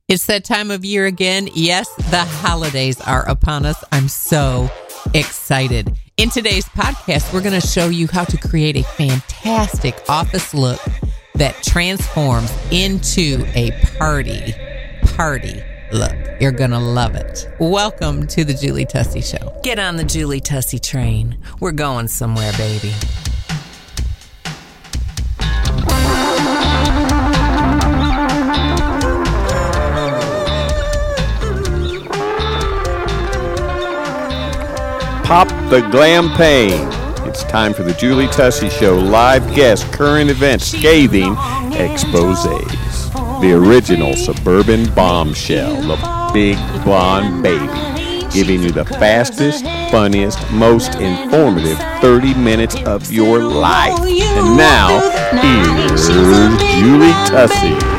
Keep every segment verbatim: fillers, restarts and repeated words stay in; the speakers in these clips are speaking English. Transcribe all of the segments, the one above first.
It's that time of year again. Yes, the holidays are upon us. I'm so excited. In today's podcast, we're going to show you how to create a fantastic office look that transforms into a party, party look. You're going to love it. Welcome to the Julie Tussey Show. Get on the Julie Tussey train. We're going somewhere, baby. Pop the glam pain. It's time for the Julie Tussey Show live guest current events scathing exposés. The original suburban bombshell, the big blonde baby, giving you the fastest, funniest, most informative thirty minutes of your life. And now, here's Julie Tussey.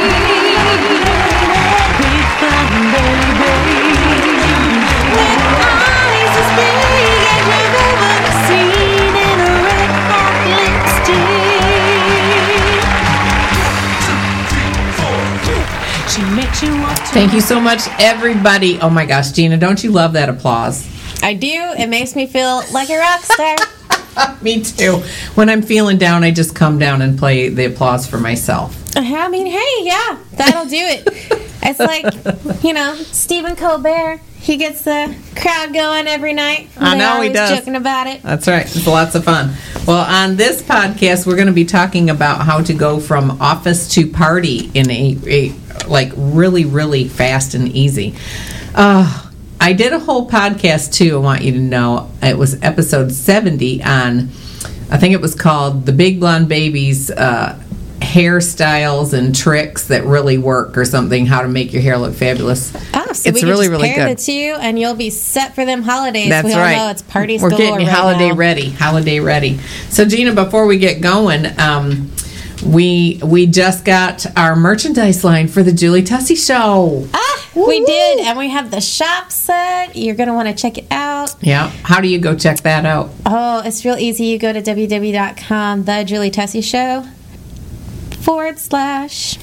Thank you so much, everybody. Oh my gosh, Gina, don't you love that applause? I do. It makes me feel like a rock star. Me too. When I'm feeling down, I just come down and play the applause for myself. I mean, hey, yeah, that'll do it. It's like, you know, Stephen Colbert. He gets the crowd going every night. I know he does. Joking about it. That's right. It's lots of fun. Well, on this podcast, we're going to be talking about how to go from office to party in a, a like really, really fast and easy. Uh, I did a whole podcast too. I want you to know it was episode seventy on. I think it was called "The Big Blonde Babies." Uh, hairstyles and tricks that really work or something, how to make your hair look fabulous. Oh, so it's we really, can just really pair good. the two and you'll be set for them holidays. That's we all right. know it's parties We're galore getting you right holiday now. ready, holiday ready. So Gina, before we get going, um, we we just got our merchandise line for the Julie Tussey Show. Ah, we did, and we have the shop set. You're going to want to check it out. Yeah. How do you go check that out? Oh, it's real easy. You go to w w w dot com, The Julie Tussey Show. Forward slash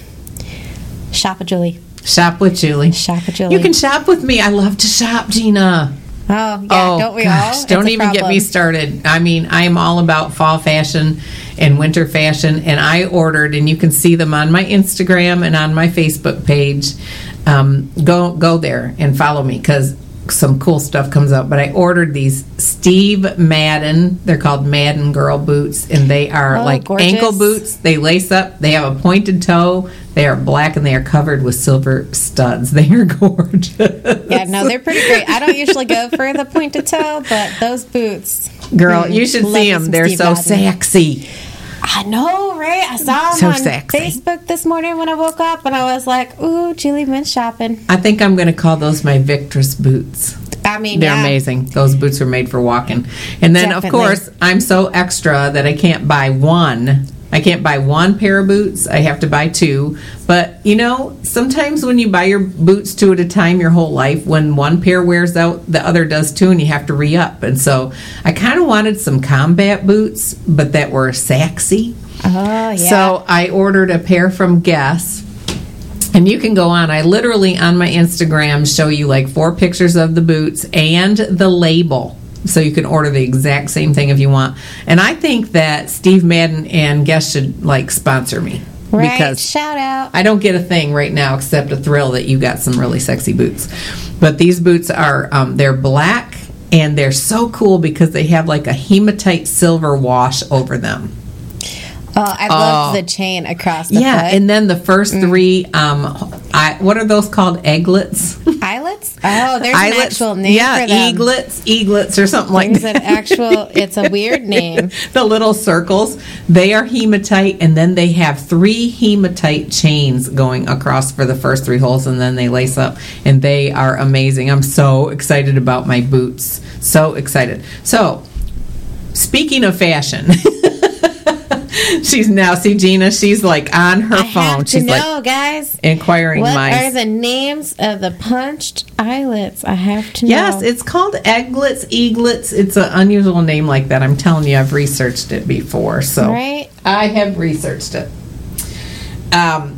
shop with Julie. Shop with Julie. Shop with Julie. You can shop with me. I love to shop, Gina. Oh, yeah, oh, don't we gosh, all? Don't It's a even get problem. me started. I mean, I am all about fall fashion and winter fashion, and I ordered, and you can see them on my Instagram and on my Facebook page. Um, go go there and follow me because some cool stuff comes up. But I ordered these Steve Madden. They're called Madden Girl boots, and they are Oh, like gorgeous. ankle boots. They lace up. They have a pointed toe. They are black, and they are covered with silver studs. They are gorgeous. Yeah, no, they're pretty great. I don't usually go for the pointed toe, but those boots. Girl, mm, you should love see me them. some They're Steve so Madden. sexy. I know, right? I saw them So on sexy. Facebook this morning when I woke up, and I was like, ooh, Julie went shopping. I think I'm going to call those my Victress boots. I mean, They're yeah. amazing. Those boots were made for walking. And then, Definitely. of course, I'm so extra that I can't buy one. I can't buy one pair of boots. I have to buy two. But, you know, sometimes when you buy your boots two at a time your whole life, when one pair wears out, the other does too, and you have to re-up. And so I kind of wanted some combat boots, but that were sexy. Oh, yeah. So I ordered a pair from Guess. And you can go on. I literally, on my Instagram, show you like four pictures of the boots and the label. So you can order the exact same thing if you want. And I think that Steve Madden and Guess should like sponsor me. right, Because shout out. I don't get a thing right now except a thrill that you got some really sexy boots. But these boots are, um, they're black and they're so cool because they have like a hematite silver wash over them. Oh, I love Oh. the chain across the Yeah, foot. and then the first three, um, I what are those called? Eglets? Eyelets? Oh, there's an Eyelets? actual name yeah, for them. eaglets, eaglets, or something like There's that. an actual, it's a weird name. The little circles, they are hematite, and then they have three hematite chains going across for the first three holes, and then they lace up, and they are amazing. I'm so excited about my boots. So excited. So, speaking of fashion, she's now, see Gina, she's like on her I phone. have to she's know, like guys. inquiring What my. are the names of the punched eyelets? I have to know. Yes, it's called eglets, eaglets. It's an unusual name like that. I'm telling you, I've researched it before. So Right? I have researched it. Um,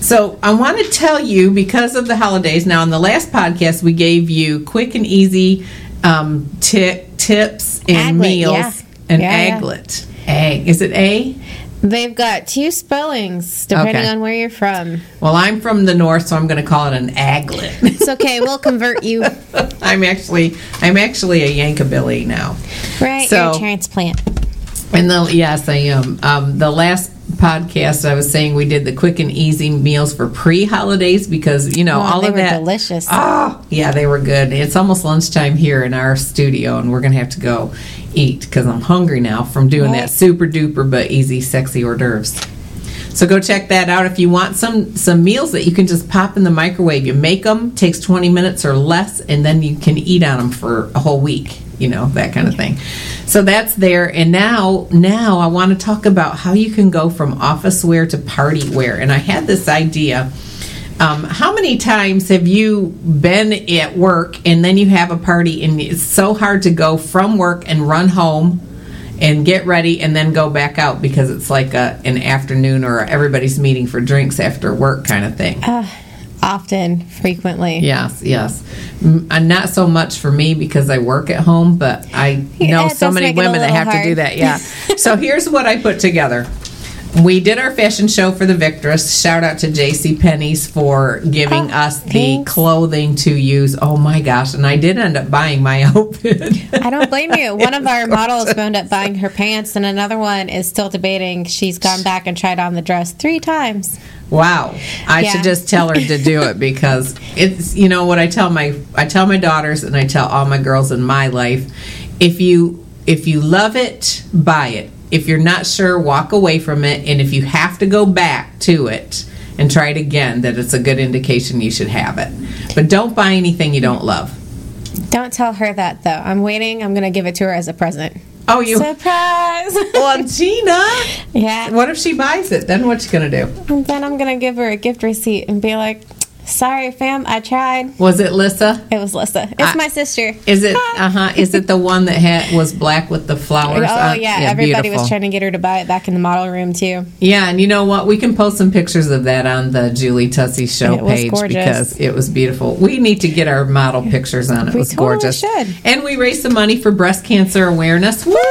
So I want to tell you, because of the holidays, now in the last podcast we gave you quick and easy um, ti- tips and Aglet, meals. yeah. And Yeah, aglet. Egg. Is it A? They've got two spellings depending Okay. on where you're from. Well, I'm from the north, so I'm going to call it an aglet. It's okay. We'll convert you. I'm actually I'm actually a Yankabilly now. Right, So- you're a transplant. And the yes, I am. Um, the last podcast I was saying we did the quick and easy meals for pre-holidays because you know Oh, all they of were that. delicious. Oh, yeah, they were good. It's almost lunchtime here in our studio, and we're gonna have to go eat because I'm hungry now from doing Right. that super duper but easy sexy hors d'oeuvres. So go check that out if you want some some meals that you can just pop in the microwave. You make them, takes twenty minutes or less, and then you can eat on them for a whole week. You know, that kind of thing. So that's there. And now, now I want to talk about how you can go from office wear to party wear. And I had this idea. Um, how many times have you been at work and then you have a party and it's so hard to go from work and run home and get ready and then go back out because it's like a, an afternoon or everybody's meeting for drinks after work kind of thing? Uh, often, frequently. Yes, yes. Mm, and not so much for me because I work at home, but I Yeah, know it so does many make it a women that little have to do hard. that. Yeah. So here's what I put together. We did our fashion show for the Victress. Shout out to JCPenney's for giving Oh, us the thanks. clothing to use. Oh my gosh. And I did end up buying my outfit. I don't blame you. One of our models wound up buying her pants, and another one is still debating. She's gone back and tried on the dress three times. Wow. I Yeah. should just tell her to do it because it's, you know what I tell my I tell my daughters and I tell all my girls in my life, if you if you love it, buy it. If you're not sure, walk away from it, and if you have to go back to it and try it again, that it's a good indication you should have it. But don't buy anything you don't love. Don't tell her that, though. I'm waiting. I'm going to give it to her as a present. Oh, you Surprise! Well, Gina. Yeah. What if she buys it? Then what you going to do? And then I'm going to give her a gift receipt and be like, sorry, fam, I tried. Was it Lissa? It was Lissa. It's I- my sister. Is it uh-huh, is it the one that had was black with the flowers? Oh, on- yeah. Everybody beautiful. was trying to get her to buy it back in the model room, too. Yeah, and you know what? We can post some pictures of that on the Julie Tussey show It was page gorgeous. because it was beautiful. We need to get our model pictures on. It We was totally gorgeous. should. And we raised some money for breast cancer awareness. Woo!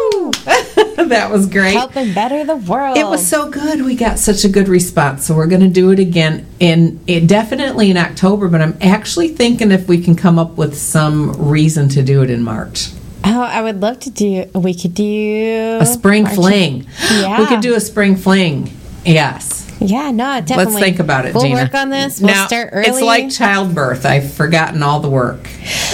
That was great. Helping better the world. It was so good. We got such a good response. So we're going to do it again in it definitely in October, but I'm actually thinking if we can come up with some reason to do it in March. Oh, I would love to do. We could do A spring March- fling. Yeah. We could do a spring fling. Yes. Yeah, no, definitely. Let's think about it, We'll Gina. work on this. We'll now, start early. It's like childbirth. I've forgotten all the work.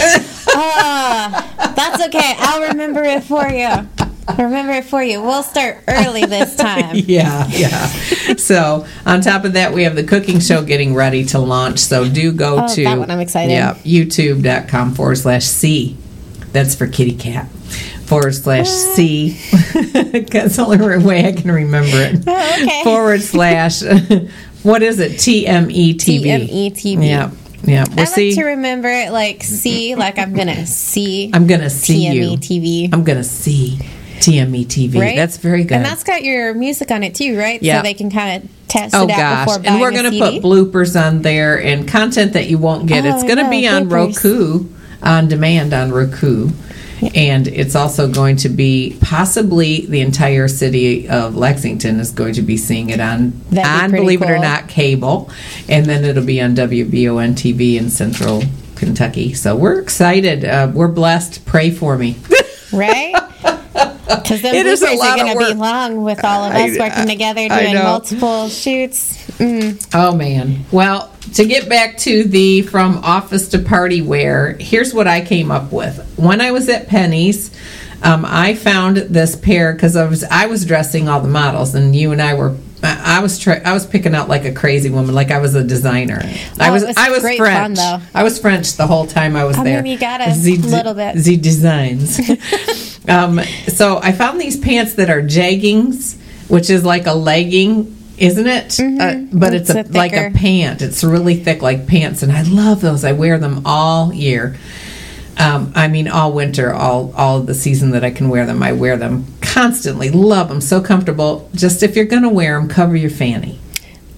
Ah, that's okay. I'll remember it for you. Remember it for you. We'll start early this time. Yeah, yeah. So on top of that, we have the cooking show getting ready to launch. So do go Oh, to that one I'm excited. Yeah, youtube.com forward slash C. That's for kitty cat. Forward slash C. That's the only way I can remember it. Oh, okay. Forward slash, what is it? T M E T V. T M E T V. Yeah, yeah. We'll I see. like to remember it like see, like I'm gonna see. I'm going to see T M E you. T V. I'm going to see T M E T V. Right? That's very good. And that's got your music on it too, right? Yeah. So they can kind of test Oh it out gosh! before buying And we're a going to C put D. bloopers on there and content that you won't get. Oh, it's going to no, be on bloopers. Roku, on demand on Roku, and it's also going to be possibly the entire city of Lexington is going to be seeing it on That'd be on pretty believe it or cool. not cable, and then it'll be on W B O N T V in Central Kentucky. So we're excited. Uh, we're blessed. Pray for me. Right? Because them It is a bloopers lot are of going to be work. long with all of I- us working together I doing know. multiple shoots. Mm. Oh man. Well, to get back to the from office to party wear, here's what I came up with. When I was at Penny's, um, I found this pair because I was I was dressing all the models, and you and I were. I I was try, I was picking out like a crazy woman, like I was a designer. I Oh, was it was I was great French. fun, though. I was French the whole time I was I there. mean, you gotta, The a little bit. The designs. um, so I found these pants that are jeggings, which is like a legging, isn't it? Uh, but it's, It's a, a like a thicker. pant. It's really thick, like pants, and I love those. I wear them all year. Um, I mean, all winter, all all of the season that I can wear them. I wear them constantly. Love them. So comfortable. Just if you're going to wear them, cover your fanny.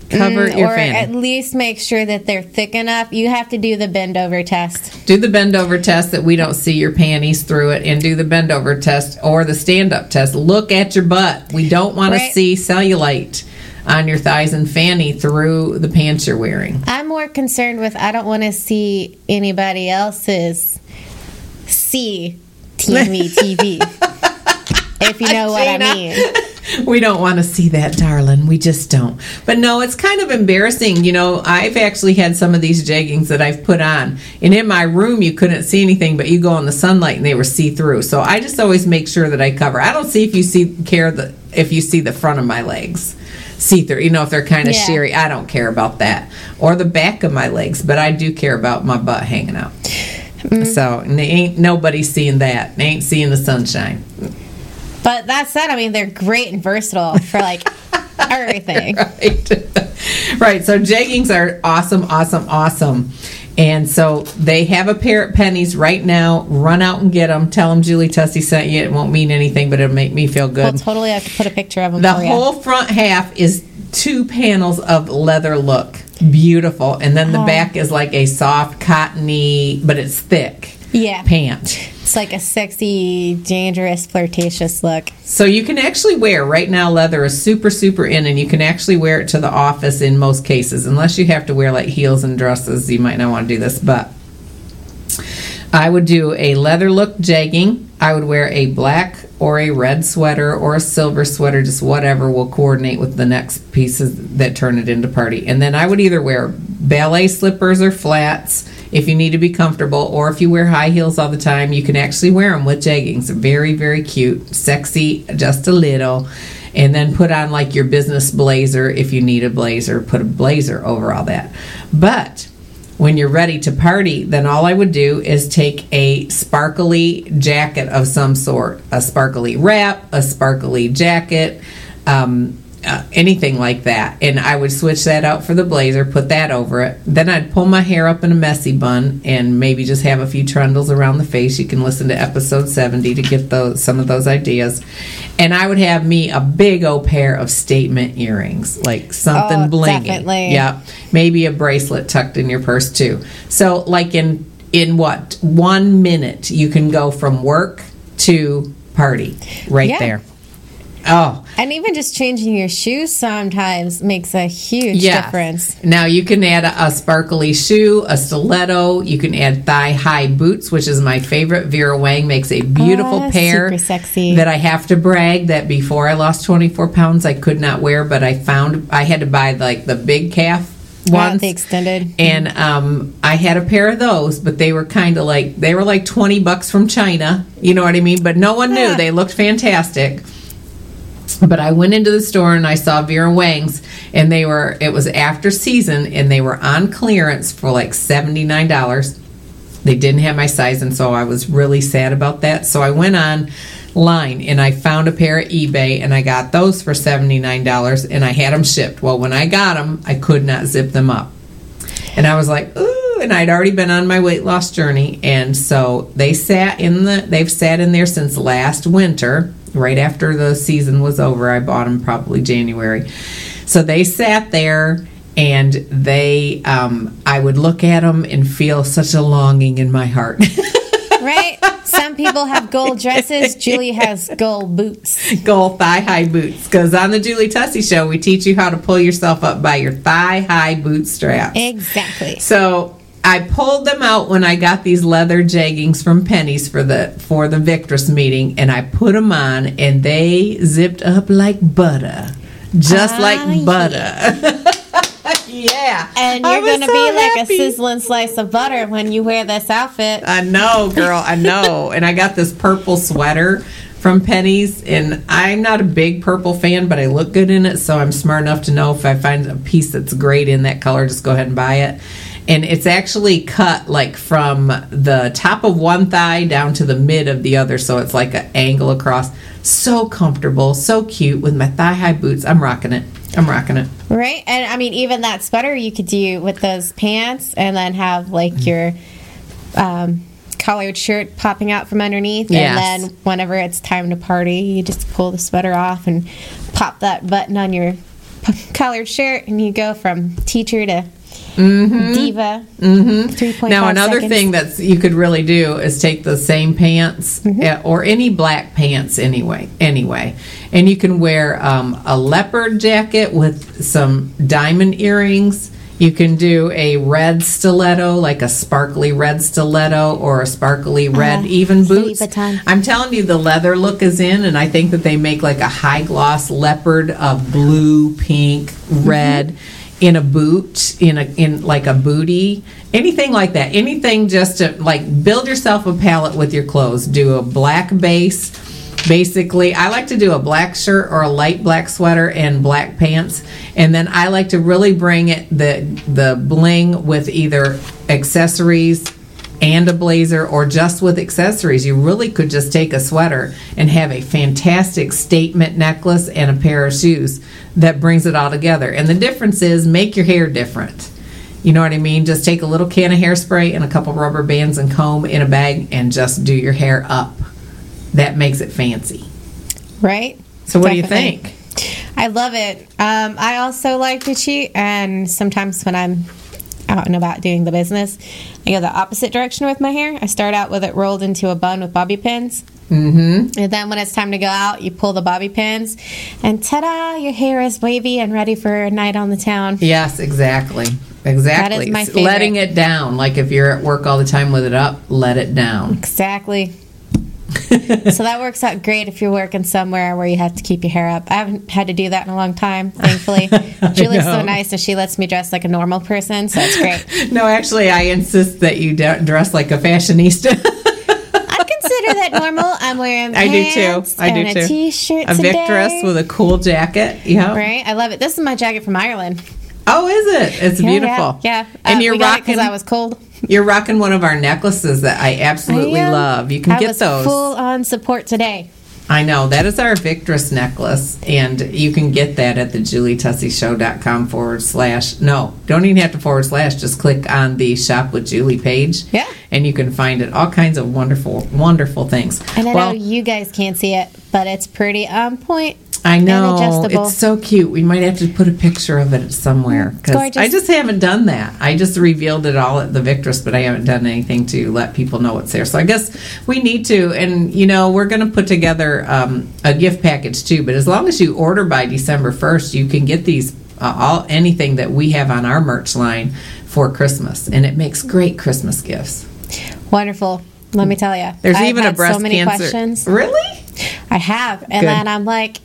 Cover Mm, your or fanny. at least make sure that they're thick enough. You have to do the bend over test. Do the bend over test that we don't see your panties through it, and do the bend over test or the stand up test. Look at your butt. We don't want Right. to see cellulite on your thighs and fanny through the pants you're wearing. I'm more concerned with I don't want to see anybody else's C T M E T V. If you know what I Gina. mean. We don't want to see that, darling. We just don't. But no, it's kind of embarrassing. You know, I've actually had some of these jeggings that I've put on, and in my room you couldn't see anything, but you go in the sunlight and they were see-through. So I just always make sure that I cover. I don't see if you see care the if you see the front of my legs see-through. You know, if they're kind of Yeah. sheery, I don't care about that, or the back of my legs. But I do care about my butt hanging out. So and they ain't nobody seeing that. They ain't seeing the sunshine. But that said, I mean, they're great and versatile for like everything. Right. Right. So jeggings are awesome, awesome, awesome. And so they have a pair at Penny's right now. Run out and get them. Tell them Julie Tussey sent you. It won't mean anything, but it'll make me feel good. We'll totally have to put a picture of them The for you. whole front half is two panels of leather look. Beautiful. And then the Oh. back is like a soft, cottony, but it's thick Yeah. pant. It's like a sexy, dangerous, flirtatious look. So you can actually wear, right now leather is super, super in, and you can actually wear it to the office in most cases, unless you have to wear like heels and dresses. You might not want to do this, but I would do a leather look jegging. I would wear a black or a red sweater or a silver sweater, just whatever will coordinate with the next pieces that turn it into party. And then I would either wear ballet slippers or flats if you need to be comfortable, or if you wear high heels all the time, you can actually wear them with jeggings. Very, very cute, sexy, just a little. And then put on like your business blazer if you need a blazer. Put a blazer over all that. But when you're ready to party, then all I would do is take a sparkly jacket of some sort, a sparkly wrap, a sparkly jacket, um, uh, anything like that. And I would switch that out for the blazer, put that over it. Then I'd pull my hair up in a messy bun and maybe just have a few trundles around the face. You can listen to episode seventy to get those some of those ideas. And I would have me a big old pair of statement earrings, like something Oh, blingy. definitely. Yeah. Maybe a bracelet tucked in your purse too. So like in in what? One minute you can go from work to party right Yeah. there. Oh, And even just changing your shoes sometimes makes a huge yeah. difference. Now you can add a, a sparkly shoe, a stiletto. You can add thigh-high boots, which is my favorite. Vera Wang makes a beautiful Oh, pair super sexy. that I have to brag that before I lost twenty-four pounds, I could not wear, but I found I had to buy like the big calf Wow, ones. the extended. And um, I had a pair of those, but they were kind of like, they were like twenty bucks from China. You know what I mean? But no one knew. Yeah. They looked fantastic. But I went into the store and I saw Vera Wang's, and they were, it was after season, and they were on clearance for like seventy-nine dollars. They didn't have my size, and so I was really sad about that. So I went online and I found a pair at eBay, and I got those for seventy-nine dollars, and I had them shipped. Well, when I got them, I could not zip them up. And I was like, ooh, and I'd already been on my weight loss journey. And so they sat in the, they've sat in there since last winter, right after the season was over. I bought them probably January. So they sat there, and they, um, I would look at them and feel such a longing in my heart. Right? Some people have gold dresses. Julie has gold boots. Gold thigh-high boots. Because on the Julie Tussey Show, we teach you how to pull yourself up by your thigh-high boot straps. Exactly. So I pulled them out when I got these leather jeggings from Penny's for the for the Victress meeting, and I put them on, and they zipped up like butter, just Ah, like butter. Yeah, And I you're was going to so be like happy. a sizzling slice of butter when you wear this outfit. I know, girl, I know. And I got this purple sweater from Penny's, and I'm not a big purple fan, but I look good in it, so I'm smart enough to know if I find a piece that's great in that color, just go ahead and buy it. And it's actually cut like from the top of one thigh down to the mid of the other, so it's like an angle across. So comfortable, so cute with my thigh-high boots. I'm rocking it. I'm rocking it. Right? And I mean, even that sweater you could do with those pants and then have like your um, collared shirt popping out from underneath. Yes. And then whenever it's time to party, you just pull the sweater off and pop that button on your p- collared shirt, and you go from teacher to Mm-hmm. diva. Mm-hmm. three point five Now, another seconds. thing that's you could really do is take the same pants Mm-hmm. uh, or any black pants anyway, anyway, and you can wear um, a leopard jacket with some diamond earrings. You can do a red stiletto, like a sparkly red stiletto, or a sparkly red Uh, even boots. Louis Vuitton. I'm telling you, the leather look is in, and I think that they make like a high gloss leopard of blue, pink, red. In a boot, in a in like a bootie, anything like that. Anything just to like build yourself a palette with your clothes. Do a black base. Basically, I like to do a black shirt or a light black sweater and black pants, and then I like to really bring it the the bling with either accessories and a blazer, or just with accessories. You really could just take a sweater and have a fantastic statement necklace and a pair of shoes that brings it all together. And the difference is, make your hair different. You know what I mean? Just take a little can of hairspray and a couple rubber bands and comb in a bag and just do your hair up. That makes it fancy. Right? So what Definitely. do you think? I love it. Um, I also like to cheat, and sometimes when I'm out and about doing the business, I go the opposite direction with my hair. I start out with it rolled into a bun with bobby pins. Mm-hmm. And then when it's time to go out, you pull the bobby pins, and ta-da, your hair is wavy and ready for a night on the town. Yes, exactly. Exactly. That is my It's favorite. letting it down. Like if you're at work all the time with it up, let it down. Exactly. So that works out great if you're working somewhere where you have to keep your hair up. I haven't had to do that in a long time, thankfully. Julie's so know. nice, and she lets me dress like a normal person, so it's great. No, actually, I insist that you d- dress like a fashionista. I consider that normal. I'm wearing I do too. pants I do and too. a t-shirt A today. Victress with a cool jacket. Yeah. Right? I love it. This is my jacket from Ireland. Oh, is it? It's Yeah, beautiful. Yeah, yeah. And Uh, you're we got it rocking. 'cause I was cold. You're rocking one of our necklaces that I absolutely I am. love. You can I get was those. full on support today. I know. That is our Victress necklace, and you can get that at the julie tussey show dot com forward slash. No, don't even have to forward slash. Just click on the Shop with Julie page. Yeah. And you can find it. All kinds of wonderful, wonderful things. And I well, know you guys can't see it, but it's pretty on point. I know. and adjustable. It's so cute. We might have to put a picture of it somewhere. Mm, it's 'cause gorgeous. I just haven't done that. I just revealed it all at the Victress, but I haven't done anything to let people know it's there. So I guess we need to. And, you know, we're going to put together um, a gift package, too. But as long as you order by December first, you can get these, uh, all anything that we have on our merch line for Christmas. And it makes great Christmas gifts. Wonderful. Let me tell you. There's I've even a had breast so many cancer. questions. Really? I have. And Good. then I'm like,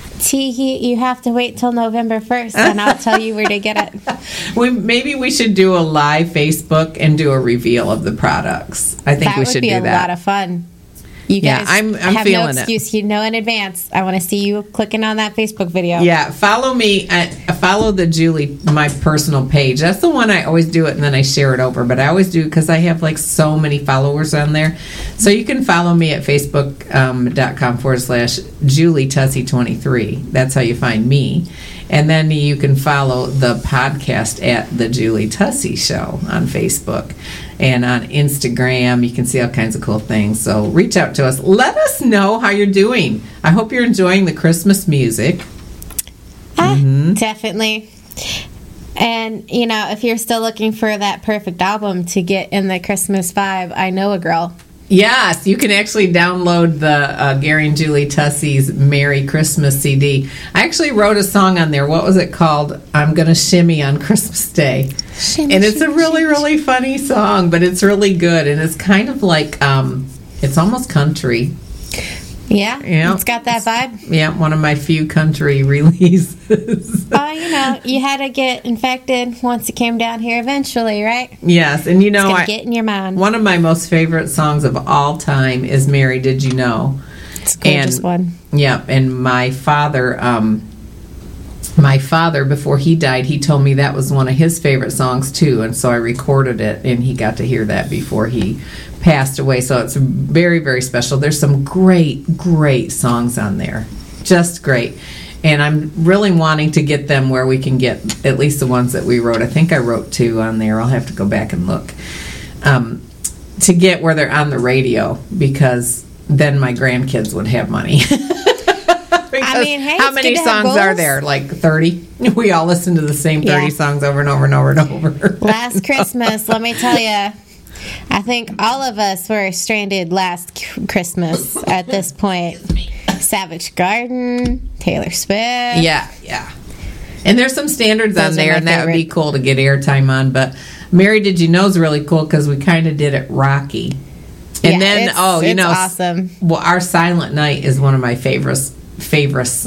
T, you have to wait till November first, and I'll tell you where to get it. We, maybe we should do a live Facebook and do a reveal of the products. I think That we would should be do a that. lot of fun. You Yeah, guys I'm- I'm have feeling no it. excuse. You know in advance. I want to see you clicking on that Facebook video. Yeah, follow me. At, follow the Julie, my personal page. That's the one I always do it, and then I share it over. But I always do because I have like so many followers on there. So you can follow me at facebook um, dot com forward slash Julie Tussey twenty-three. That's how you find me. And then you can follow the podcast at the Julie Tussey Show on Facebook and on Instagram. You can see all kinds of cool things. So reach out to us. Let us know how you're doing. I hope you're enjoying the Christmas music. Ah, Mm-hmm. definitely. And, you know, if you're still looking for that perfect album to get in the Christmas vibe, I know a girl. Yes, you can actually download the uh, Gary and Julie Tussey's Merry Christmas C D. I actually wrote a song on there. What was it called? I'm Gonna Shimmy on Christmas Day. Shimmy, And it's a shimmy, really, shimmy, really funny song, but it's really good. And it's kind of like, um, it's almost country. Yeah, Yeah. it's got that vibe. Yeah, one of my few country releases. Oh, you know, you had to get infected once it came down here eventually, right? Yes, and you know, It's going I, to get in your mind. one of my most favorite songs of all time is Mary, Did You Know? It's a gorgeous and- one. Yeah, and my father, um, my father, before he died, he told me that was one of his favorite songs too, and so I recorded it, and he got to hear that before he passed away. So it's very, very special. There's some great, great songs on there, just great. And I'm really wanting to get them where we can get at least the ones that we wrote. I think I wrote two on there. I'll have to go back and look. Um, to get where they're on the radio, because then my grandkids would have money. I I mean, hey, how it's many good to have songs are goals. there? Like thirty? We all listen to the same thirty Yeah. songs over and over and over and over. Last Christmas, let me tell you, I think all of us were stranded last c- Christmas at this point. Savage Garden, Taylor Swift. Yeah, yeah. And there's some standards Those on are there, my and that would be favorite. cool to get airtime on. But Mary Did You Know is really cool because we kind of did it rocky. And Yeah, then, it's- oh, you it's know, awesome. Well, Our Silent Night is one of my favorites. Favorites.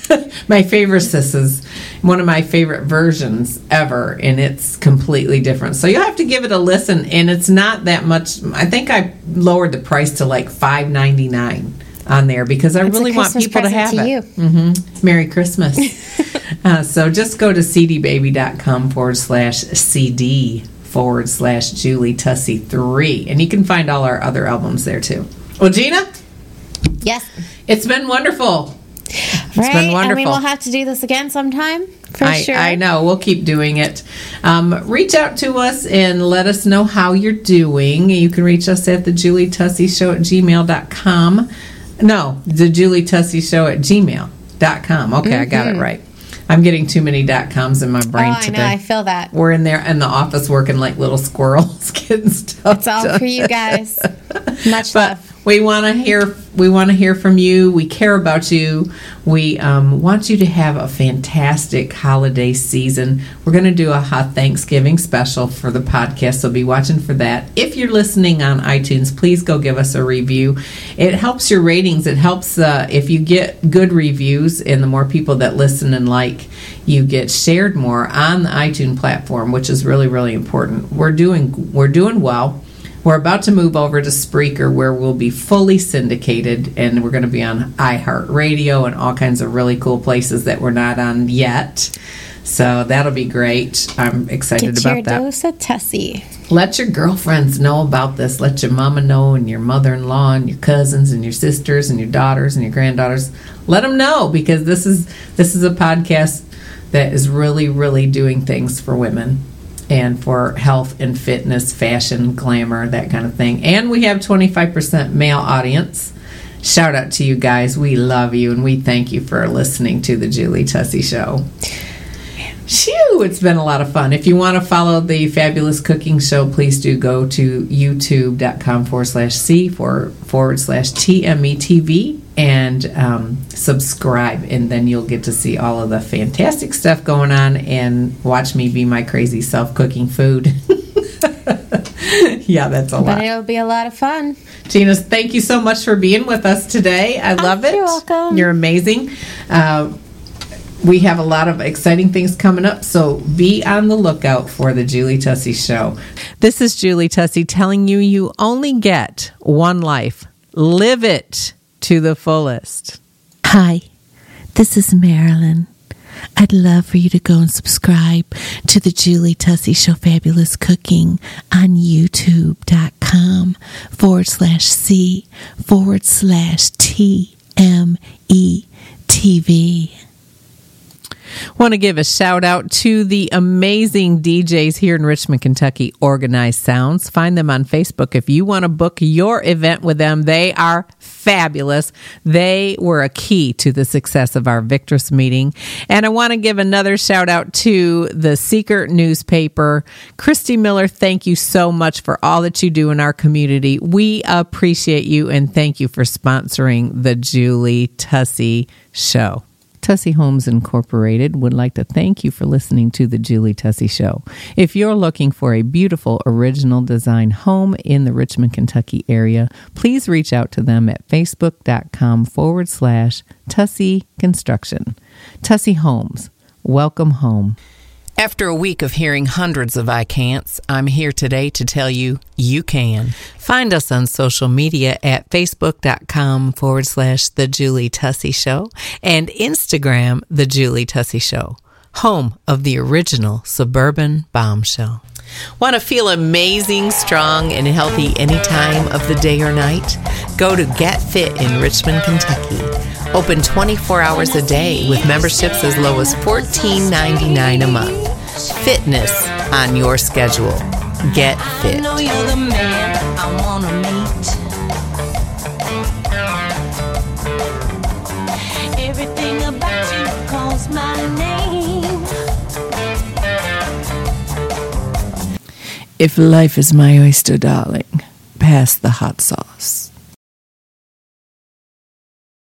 My favorite is one of my favorite versions ever, and it's completely different. So you'll have to give it a listen, and it's not that much. I think I lowered the price to like five ninety-nine on there because I It's a really want Christmas people to have present to it. Mm-hmm. Merry Christmas. uh, so just go to cdbaby.com forward slash cd forward slash Julie Tussey three, and you can find all our other albums there too. Well, Gina, Yes. it's been wonderful. Right? been I wonderful. mean, we'll have to do this again sometime, for I, sure. I know. We'll keep doing it. Um, reach out to us and let us know how you're doing. You can reach us at the Julie Tussey Show at gmail dot com. No, the Julie Tussey Show at gmail dot com. Okay, I got it right. I'm getting too many dot coms in my Oh, brain I today. know. I feel that. We're in there in the office working like little squirrels, getting stuff It's all done. for you guys. Much But love. we want to hear. We want to hear from you. We care about you. We um, want you to have a fantastic holiday season. We're going to do a hot Thanksgiving special for the podcast, so be watching for that. If you're listening on iTunes, please go give us a review. It helps your ratings. It helps uh, if you get good reviews, and the more people that listen and like, you get shared more on the iTunes platform, which is really, really important. We're doing we're doing well. We're about to move over to Spreaker, where we'll be fully syndicated, and we're going to be on iHeartRadio and all kinds of really cool places that we're not on yet. So that'll be great. I'm excited Get about your that. dose of Tussie. Let your girlfriends know about this. Let your mama know, and your mother-in-law, and your cousins, and your sisters, and your daughters, and your granddaughters. Let them know, because this is this is a podcast that is really, really doing things for women and for health and fitness, fashion, glamour, that kind of thing. And we have twenty-five percent male audience. Shout out to you guys. We love you, and we thank you for listening to the Julie Tussey Show. Phew, it's been a lot of fun. If you want to follow the Fabulous Cooking Show, please do go to youtube.com forward slash C forward, forward slash TMETV and um, subscribe, and then you'll get to see all of the fantastic stuff going on and watch me be my crazy self cooking food. Yeah, that's a But lot. it'll be a lot of fun. Gina, thank you so much for being with us today. I love it. you're welcome. You're amazing. Uh, we have a lot of exciting things coming up, so be on the lookout for the Julie Tussey Show. This is Julie Tussey telling you you only get one life. Live it to the fullest. Hi, this is Marilyn. I'd love for you to go and subscribe to the Julie Tussey Show Fabulous Cooking on youtube.com forward slash C forward slash T M E T V. Want to give a shout out to the amazing D Js here in Richmond, Kentucky, Organized Sounds. Find them on Facebook if you want to book your event with them. They are fabulous. They were a key to the success of our Victress meeting. And I want to give another shout out to the Seeker newspaper. Christy Miller, thank you so much for all that you do in our community. We appreciate you, and thank you for sponsoring the Julie Tussey Show. Tussey Homes Incorporated would like to thank you for listening to the Julie Tussey Show. If you're looking for a beautiful original design home in the Richmond, Kentucky area, please reach out to them at facebook.com forward slash Tussey Construction. Tussey Homes, welcome home. After a week of hearing hundreds of I can'ts, I'm here today to tell you you can. Find us on social media at facebook.com forward slash The Julie Tussey Show and Instagram The Julie Tussey Show, home of the original suburban bombshell. Want to feel amazing, strong, and healthy any time of the day or night? Go to Get Fit in Richmond, Kentucky. Open twenty-four hours a day with memberships as low as fourteen ninety-nine a month. Fitness on your schedule. Get Fit. I know you're the man I wanna meet. Everything knows my name. If life is my oyster, darling, pass the hot sauce.